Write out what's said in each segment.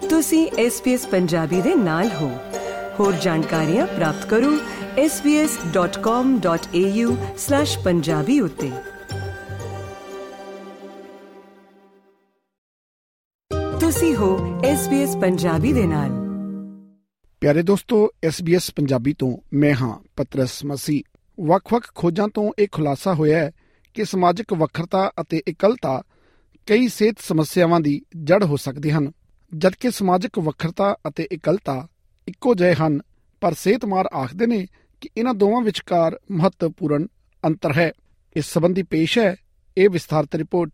ਤੁਸੀਂ SBS ਪੰਜਾਬੀ ਦੇ ਨਾਲ ਹੋ। ਹੋਰ ਜਾਣਕਾਰੀਆਂ ਪ੍ਰਾਪਤ ਕਰੋ sbs.com.au/punjabi ਉੱਤੇ। ਤੁਸੀਂ ਹੋ SBS ਪੰਜਾਬੀ ਦੇ ਨਾਲ। ਪਿਆਰੇ ਦੋਸਤੋ, SBS ਪੰਜਾਬੀ ਤੋਂ ਮੈਂ ਹਾਂ ਪਤਰਸ ਮਸੀਹ। ਵੱਖ-ਵੱਖ ਖੋਜਾਂ ਤੋਂ ਇਹ ਖੁਲਾਸਾ ਹੋਇਆ ਹੈ ਕਿ ਸਮਾਜਿਕ ਵੱਖਰਤਾ ਅਤੇ ਇਕੱਲਤਾ ਕਈ ਸਿਹਤ ਸਮੱਸਿਆਵਾਂ ਦੀ ਜੜ ਹੋ ਸਕਦੇ ਹਨ, ਜਦਕਿ ਸਮਾਜਿਕ ਵੱਖਰਤਾ ਅਤੇ ਇਕੱਲਤਾ ਇੱਕੋ ਜਿਹੇ ਹਨ, ਪਰ ਸਿਹਤਮਾਹਰ ਆਖਦੇ ਨੇ ਕਿ ਇਹਨਾਂ ਦੋਵਾਂ ਵਿਚਕਾਰ ਮਹੱਤਵਪੂਰਨ ਅੰਤਰ ਹੈ। ਇਸ ਸੰਬੰਧੀ ਪੇਸ਼ ਹੈ ਇਹ ਵਿਸਥਾਰਤ ਰਿਪੋਰਟ।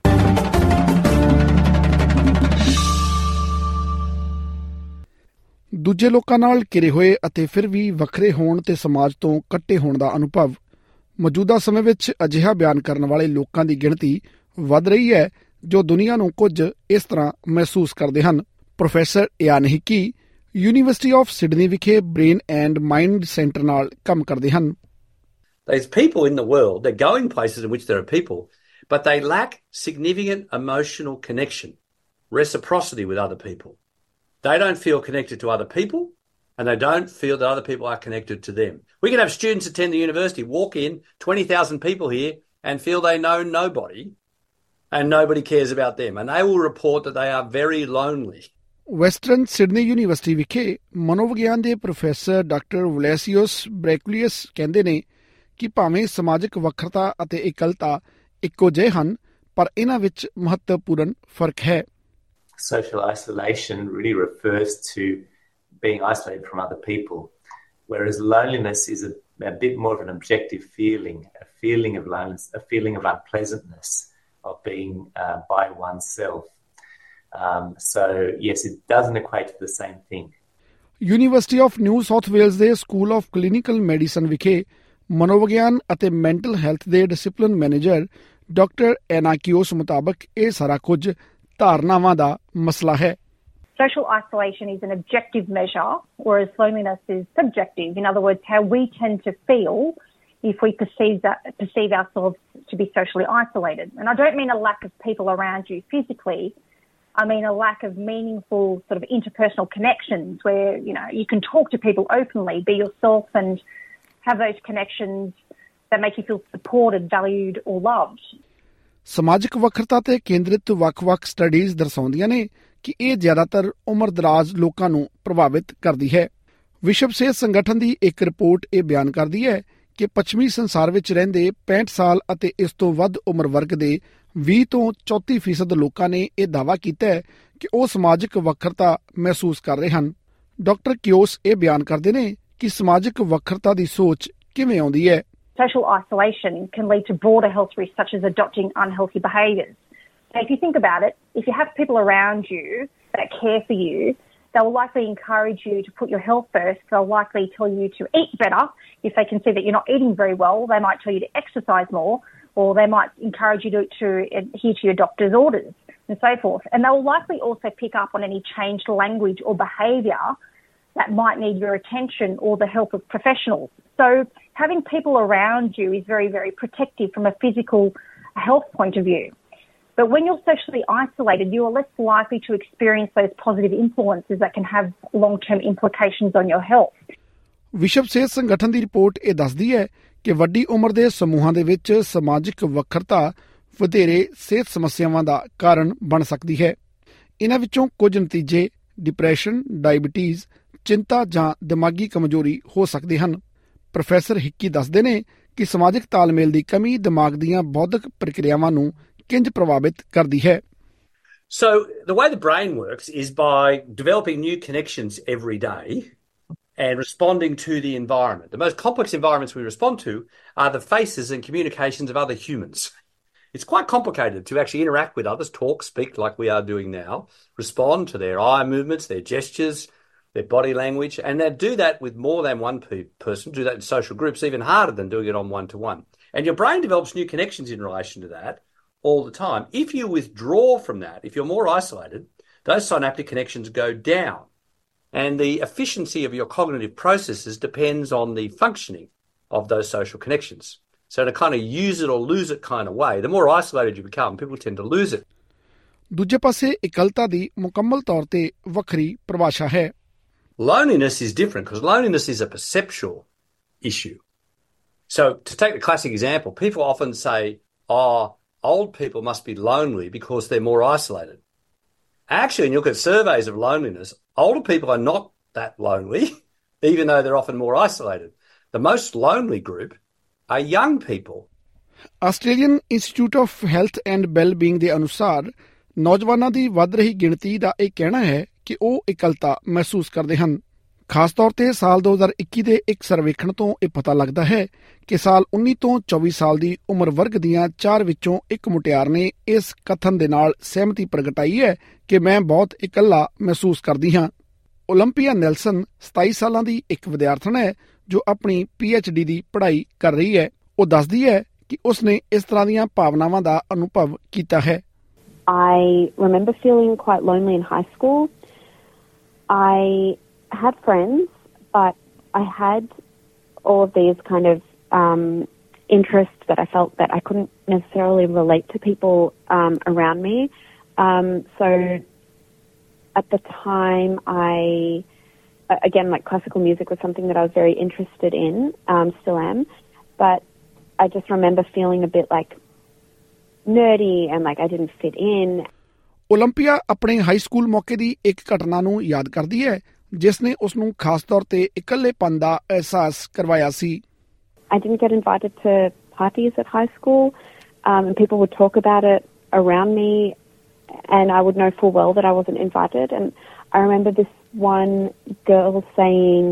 ਦੂਜੇ ਲੋਕਾਂ ਨਾਲ ਘਿਰੇ ਹੋਏ ਅਤੇ ਫਿਰ ਵੀ ਵੱਖਰੇ ਹੋਣ ਤੇ ਸਮਾਜ ਤੋਂ ਕੱਟੇ ਹੋਣ ਦਾ ਅਨੁਭਵ। ਮੌਜੂਦਾ ਸਮੇਂ ਵਿੱਚ ਅਜਿਹਾ ਬਿਆਨ ਕਰਨ ਵਾਲੇ ਲੋਕਾਂ ਦੀ ਗਿਣਤੀ ਵੱਧ ਰਹੀ ਹੈ ਜੋ ਦੁਨੀਆ ਨੂੰ ਕੁਝ ਇਸ ਤਰ੍ਹਾਂ ਮਹਿਸੂਸ ਕਰਦੇ ਹਨ। Professor Ian Hickie University of Sydney ਵਿਖੇ ਬ੍ਰੇਨ ਐਂਡ ਮਾਈਂਡ ਸੈਂਟਰ ਨਾਲ ਕੰਮ ਕਰਦੇ ਹਨ। There's people in the world, they're going places in which there are people, but they lack significant emotional connection, reciprocity with other people. They don't feel connected to other people, and they don't feel that other people are connected to them. We can have students attend the university, walk in, 20,000 people here, and feel they know nobody, and nobody cares about them, and they will report that they are very lonely. Western Sydney University ਵਿਖੇ ਮਨੋਵਿਗਿਆਨ ਦੇ professor doctor ਵਲੈਸੀਓਸ ਬ੍ਰੈਕੂਲੀਅਸ ਕਹਿੰਦੇ ਨੇ ਕਿ ਭਾਵੇਂ ਸਮਾਜਿਕ ਵੱਖਰਤਾ ਅਤੇ ਇਕੱਲਤਾ ਇੱਕੋ ਜਿਹੇ ਹਨ, ਪਰ ਇਹਨਾਂ ਵਿੱਚ ਮਹੱਤਵਪੂਰਨ ਫਰਕ ਹੈ। Social isolation really refers to being isolated from other people, whereas loneliness is a bit more of an objective feeling, a feeling of loneliness, a feeling of unpleasantness, of being by oneself. So, yes, it doesn't equate to the same thing. University of New South Wales ਦੇ School of Clinical Medicine ਵਿਖੇ ਮਨੋਵਿਗਿਆਨ ਅਤੇ mental health ਦੇ discipline manager doctor ਐਨਾਕਿਓਸ ਮੁਤਾਬਕ ਇਹ ਸਾਰਾ ਕੁਝ ਧਾਰਨਾਵਾਂ ਦਾ ਮਸਲਾ ਹੈ। Social isolation is an objective measure, whereas loneliness is subjective. In other words, how we tend to feel if we perceive ourselves to be socially isolated. And I don't mean a lack of people around you physically. I mean a lack of meaningful sort of interpersonal connections where, you can talk to people openly, be yourself and have those connections that make you feel supported, valued or loved. ਸਮਾਜਿਕ ਵੱਖਰਤਾ ਤੇ ਕੇਂਦਰਿਤ ਵੱਖ-ਵੱਖ studies ਦਰਸਾਉਂਦੀਆਂ ਨੇ ਕਿ ਇਹ ਜ਼ਿਆਦਾਤਰ ਉਮਰ-ਦਰਾਜ਼ ਲੋਕਾਂ ਨੂੰ ਪ੍ਰਭਾਵਿਤ ਕਰਦੀ ਹੈ। ਵਿਸ਼ਵ ਸਿਹਤ ਸੰਗਠਨ ਦੀ ਇੱਕ ਰਿਪੋਰਟ ਇਹ ਬਿਆਨ ਕਰਦੀ ਹੈ ਕਿ ਪੱਛਮੀ ਸੰਸਾਰ ਵਿੱਚ ਰਹਿੰਦੇ 65 ਸਾਲ ਅਤੇ ਇਸ ਤੋਂ ਵੱਧ ਉਮਰ ਵਰਗ ਦੇ 20 ਤੋਂ 34% ਲੋਕਾਂ ਨੇ ਇਹ ਦਾਅਵਾ ਕੀਤਾ ਹੈ ਕਿ ਉਹ ਸਮਾਜਿਕ ਵੱਖਰਤਾ ਮਹਿਸੂਸ ਕਰ ਰਹੇ ਹਨ। ਡਾਕਟਰ ਕਿਓਸ ਇਹ ਬਿਆਨ ਕਰਦੇ ਨੇ ਕਿ ਸਮਾਜਿਕ ਵੱਖਰਤਾ ਦੀ ਸੋਚ ਕਿਵੇਂ ਆਉਂਦੀ ਹੈ। Social isolation can lead to broader health risks such as adopting unhealthy behaviours. So if you think about it, if you have people around you that care for you, they will likely encourage you to put your health first. They'll likely tell you to eat better. If they can see that you're not eating very well, they might tell you to exercise more, or they might encourage you to adhere to your doctor's orders and so forth. And they will likely also pick up on any changed language or behaviour that might need your attention or the help of professionals. So having people around you is very, very protective from a physical health point of view. But when you're socially isolated, you are less likely to experience those positive influences that can have long-term implications on your health. ਵਿਸ਼ਵ ਸਿਹਤ ਸੰਗਠਨ ਦੀ report ਇਹ ਦੱਸਦੀ ਹੈ ਕਿ ਵੱਡੀ ਉਮਰ ਦੇ ਸਮੂਹਾਂ ਦੇ ਵਿੱਚ ਸਮਾਜਿਕ ਵੱਖਰਤਾ ਵਧੇਰੇ ਸਿਹਤ ਸਮੱਸਿਆਵਾਂ ਦਾ ਕਾਰਨ ਬਣ ਸਕਦੀ ਹੈ। ਇਹਨਾਂ ਵਿੱਚੋਂ ਕੁਝ ਨਤੀਜੇ ਡਿਪਰੈਸ਼ਨ, ਡਾਇਬਟੀਜ਼, ਚਿੰਤਾ ਜਾਂ ਦਿਮਾਗੀ ਕਮਜ਼ੋਰੀ ਹੋ ਸਕਦੇ ਹਨ। ਪ੍ਰੋਫੈਸਰ ਹਿੱਕੀ ਦੱਸਦੇ ਨੇ ਕਿ ਸਮਾਜਿਕ ਤਾਲਮੇਲ ਦੀ ਕਮੀ ਦਿਮਾਗ ਦੀਆਂ ਬੌਧਿਕ ਪ੍ਰਕਿਰਿਆਵਾਂ ਨੂੰ ਕਿੰਜ ਪ੍ਰਭਾਵਿਤ ਕਰਦੀ ਹੈ। So the way the brain works is by developing new connections every day and responding to the environment. The most complex environments we respond to are the faces and communications of other humans. It's quite complicated to actually interact with others, talk, speak like we are doing now, respond to their eye movements, their gestures, their body language, and they do that with more than one person, do that in social groups, even harder than doing it on one-to-one. And your brain develops new connections in relation to that all the time. If you withdraw from that, if you're more isolated, those synaptic connections go down. And the efficiency of your cognitive processes depends on the functioning of those social connections. So in a kind of use it or lose it kind of way, the more isolated you become, people tend to lose it. ਦੂਜੇ ਪਾਸੇ ਇਕੱਲਤਾ ਦੀ ਮੁਕੰਮਲ ਤੌਰ ਤੇ ਵੱਖਰੀ ਪਰਿਭਾਸ਼ਾ ਹੈ। Loneliness is different because loneliness is a perceptual issue. So to take the classic example, people often say, oh, old people must be lonely because they're more isolated. Actually, when you look at surveys of loneliness, older people are not that lonely, even though they're often more isolated. The most lonely group are young people. Australian Institute of Health and Wellbeing ਦੇ ਅਨੁਸਾਰ ਨੌਜਵਾਨਾਂ ਦੀ ਵੱਧ ਰਹੀ ਗਿਣਤੀ ਦਾ ਇਹ ਕਹਿਣਾ ਹੈ ਕਿ ਉਹ ਇਕੱਲਤਾ ਮਹਿਸੂਸ ਕਰਦੇ ਹਨ। ਖਾਸ ਤੌਰ ਤੇ ਸਾਲ 2021 ਦੇ ਇੱਕ ਸਰਵੇਖਣ ਤੋਂ ਇਹ ਪਤਾ ਲੱਗਦਾ ਹੈ ਕਿ ਸਾਲ 19 ਤੋਂ 24 ਸਾਲ ਦੀ ਉਮਰ ਵਰਗ ਦੀਆਂ 4 ਵਿੱਚੋਂ ਇੱਕ ਮੁਟਿਆਰ ਨੇ ਇਸ ਕਥਨ ਦੇ ਨਾਲ ਸਹਿਮਤੀ ਪ੍ਰਗਟਾਈ ਹੈ ਕਿ ਮੈਂ ਬਹੁਤ ਇਕੱਲਾ ਮਹਿਸੂਸ ਕਰਦੀ ਹਾਂ। ਓਲੰਪੀਆ ਨੈਲਸਨ 27 ਸਾਲਾਂ ਦੀ ਇੱਕ ਵਿਦਿਆਰਥਣ ਹੈ ਜੋ ਆਪਣੀ PhD ਦੀ ਪੜ੍ਹਾਈ ਕਰ ਰਹੀ ਹੈ। ਉਹ ਦੱਸਦੀ ਹੈ ਕਿ ਉਸਨੇ ਇਸ ਤਰ੍ਹਾਂ ਦੀਆਂ ਭਾਵਨਾਵਾਂ ਦਾ ਅਨੁਭਵ ਕੀਤਾ ਹੈ। I remember feeling quite lonely in high school. I had friends, but I had all of these kind of interests that I felt that I couldn't necessarily relate to people around me. So at the time, again, like classical music was something that I was very interested in, still am, but I just remember feeling a bit like nerdy and like I didn't fit in. Olympia ਆਪਣੇ high school ਮੌਕੇ ਦੀ ਇੱਕ ਘਟਨਾ ਨੂੰ ਯਾਦ ਕਰਦੀ ਹੈ ਜਿਸ ਨੇ ਉਸ ਨੂੰ ਖਾਸ ਤੌਰ ਤੇ ਇਕੱਲੇਪਨ ਦਾ ਅਹਿਸਾਸ ਕਰਵਾਇਆ ਸੀ। I didn't get invited to parties at high school, and people would talk about it around me, and I would know full well that I wasn't invited. And I remember this one girl saying,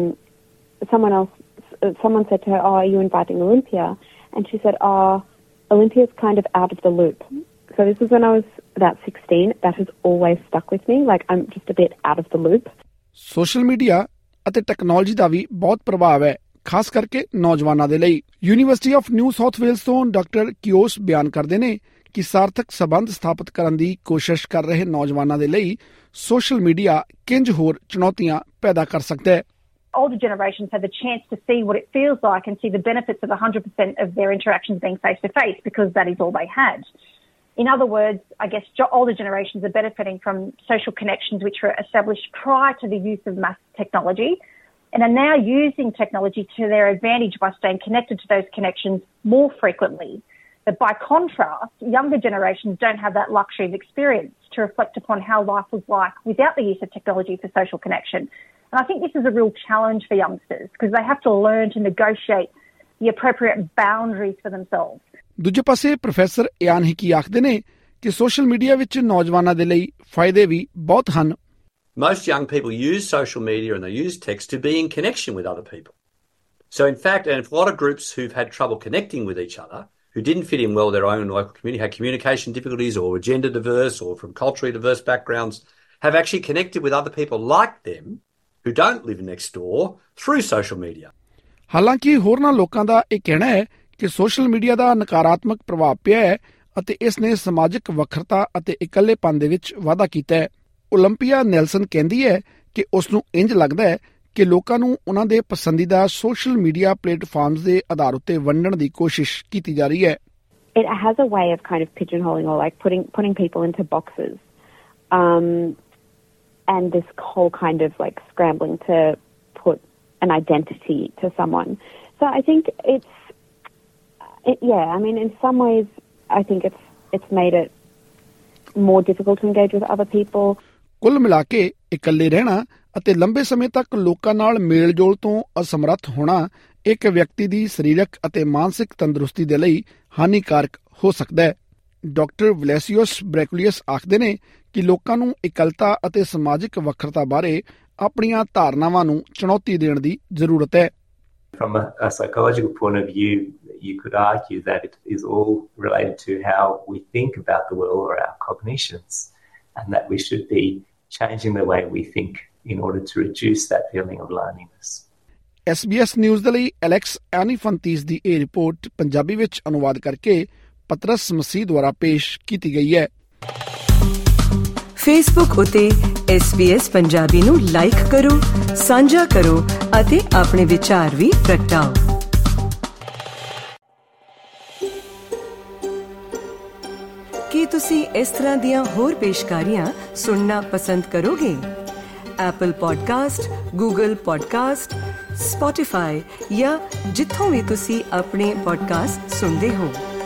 someone said to her, "Oh, are you inviting Olympia?" And she said, "Oh, Olympia's kind of out of the loop." So this was when I was about 16. That has always stuck with me. Like, I'm just a bit out of the loop. Social media ਅਤੇ technology ਦਾ ਵੀ ਬਹੁਤ ਪ੍ਰਭਾਵ ਹੈ, ਖਾਸ ਕਰਕੇ ਨੌਜਵਾਨਾਂ ਦੇ ਲਈ। University of New South Wales ਤੋਂ ਡਾਕਟਰ ਕਿਓਸ ਬਿਆਨ ਕਰਦੇ ਨੇ ਕਿ ਸਾਰਥਕ ਸਬੰਧ ਸਥਾਪਿਤ ਕਰਨ ਦੀ ਕੋਸ਼ਿਸ਼ ਕਰ ਰਹੇ ਨੌਜਵਾਨਾਂ ਦੇ ਲਈ ਸੋਸ਼ਲ ਮੀਡੀਆ ਕਿੰਜ ਹੋਰ ਚੁਣੌਤੀਆਂ ਪੈਦਾ ਕਰ ਸਕਦਾ ਹੈ। Older generations have the chance to see what it feels like and see the benefits of 100% of their interactions being face-to-face because that is all they had. In other words, I guess older generations are benefiting from social connections which were established prior to the use of mass technology and are now using technology to their advantage by staying connected to those connections more frequently. But by contrast, younger generations don't have that luxury of experience to reflect upon how life was like without the use of technology for social connection. And I think this is a real challenge for youngsters because they have to learn to negotiate the appropriate boundaries for themselves. ਦੂਜੇ ਪਾਸੇ professor Ian ਹਿਕੀ ਆਖਦੇ ਨੇ ਕਿ social media ਵਿੱਚ ਨੌਜਵਾਨਾਂ ਦੇ ਲਈ ਫਾਇਦੇ ਵੀ ਬਹੁਤ ਹਨ। Most young people use social media and they use text to be in connection with other people. So in fact, and a lot of groups who've had trouble connecting with each other, who didn't fit in well with their own local community, had communication difficulties or were gender diverse or from culturally diverse backgrounds, have actually connected with other people like them who don't live next door through social media. ਹਾਲਾਂਕਿ ਹੋਰਨਾਂ ਲੋਕਾਂ ਦਾ ਇਹ ਕਹਿਣਾ ਹੈ ਕਿ social media ਦਾ ਨਕਾਰਾਤਮਕ ਪ੍ਰਭਾਵ ਪਿਆ ਹੈ ਅਤੇ ਇਸ ਨੇ ਸਮਾਜਿਕ ਵੱਖਰਤਾ ਅਤੇ ਇਕੱਲੇਪਨ ਦੇ ਵਿੱਚ ਵਾਧਾ ਕੀਤਾ ਹੈ। ਓਲੰਪੀਆ ਨੈਲਸਨ ਕਹਿੰਦੀ ਹੈ ਕਿ ਉਸ ਨੂੰ ਇੰਜ ਲੱਗਦਾ ਹੈ ਕਿ ਲੋਕਾਂ ਨੂੰ ਉਹਨਾਂ ਦੇ ਪਸੰਦੀਦਾ ਸੋਸ਼ਲ ਮੀਡੀਆ ਪਲੇਟਫਾਰਮਸ ਦੇ ਆਧਾਰ ਉੱਤੇ ਵੰਡਣ ਦੀ ਕੋਸ਼ਿਸ਼ ਕੀਤੀ ਜਾ ਰਹੀ ਹੈ। It has a way of kind of pigeonholing or like putting people into boxes. And this whole kind of like scrambling to put an identity to someone. So I think I mean, in some ways, I think it's made it more difficult to engage with other people. ਕੁੱਲ ਮਿਲਾ ਕੇ ਇਕੱਲੇ ਰਹਿਣਾ ਅਤੇ ਲੰਬੇ ਸਮੇਂ ਤੱਕ ਲੋਕਾਂ ਨਾਲ ਮੇਲ-ਜੋਲ ਤੋਂ ਅਸਮਰੱਥ ਹੋਣਾ ਇੱਕ ਵਿਅਕਤੀ ਦੀ ਸਰੀਰਕ ਅਤੇ ਮਾਨਸਿਕ ਤੰਦਰੁਸਤੀ ਦੇ ਲਈ ਹਾਨੀਕਾਰਕ ਹੋ ਸਕਦਾ ਹੈ। ਡਾਕਟਰ ਵਲੈਸੀਓਸ ਬ੍ਰੈਕੂਲੀਅਸ ਆਖਦੇ ਨੇ ਕਿ ਲੋਕਾਂ ਨੂੰ ਇਕੱਲਤਾ ਅਤੇ ਸਮਾਜਿਕ ਵੱਖਰਤਾ ਬਾਰੇ ਆਪਣੀਆਂ ਧਾਰਨਾਵਾਂ ਨੂੰ ਚੁਣੌਤੀ ਦੇਣ ਦੀ ਜ਼ਰੂਰਤ ਹੈ। From a psychological point of view, you could argue that it is all related to how we think about the world or our cognitions, and that we should be changing the way we think in order to reduce that feeling of loneliness. SBS news ਦੇ ਲਈ Alex ਐਨੀਫੰਤੀਸ ਦੀ ਇਹ report Punjabi ਵਿੱਚ ਅਨੁਵਾਦ ਕਰਕੇ ਪਤਰਸ ਮਸੀਹ ਦੁਆਰਾ ਪੇਸ਼ ਕੀਤੀ ਗਈ ਹੈ। ਫੇਸਬੁੱਕ ਉਤੇ SBS ਪੰਜਾਬੀ ਨੂੰ ਲਾਈਕ ਕਰੋ, ਸਾਂਝਾ ਕਰੋ ਅਤੇ ਆਪਣੇ ਵਿਚਾਰ ਵੀ ਪ੍ਰਗਟਾਓ। ਕੀ ਤੁਸੀਂ ਇਸ ਤਰ੍ਹਾਂ ਦੀਆਂ ਹੋਰ ਪੇਸ਼ਕਾਰੀਆਂ ਸੁਣਨਾ ਪਸੰਦ ਕਰੋਗੇ? Apple podcast, Google podcast, Spotify ਜਾਂ ਜਿੱਥੋਂ ਵੀ ਤੁਸੀਂ ਆਪਣੇ ਪੋਡਕਾਸਟ ਸੁਣਦੇ ਹੋ।